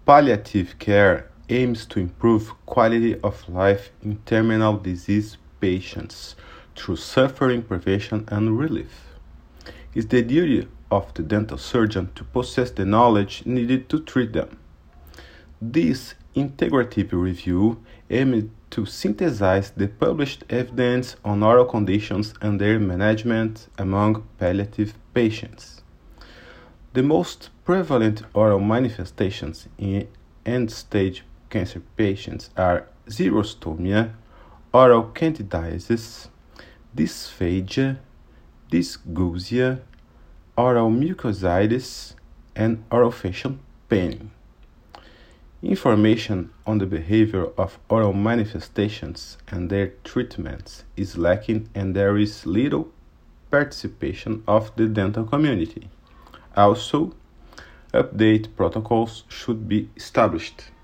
Palliative care aims to improve quality of life in terminal disease patients through suffering prevention and relief. It is the duty of the dental surgeon to possess the knowledge needed to treat them. This integrative review aimed to synthesize the published evidence on oral conditions and their management among palliative patients. The most prevalent oral manifestations in end-stage cancer patients are xerostomia, oral candidiasis, dysphagia, dysgeusia, oral mucositis, and orofacial pain. Information on the behavior of oral manifestations and their treatments is lacking, and there is little participation of the dental community. Also, update protocols should be established.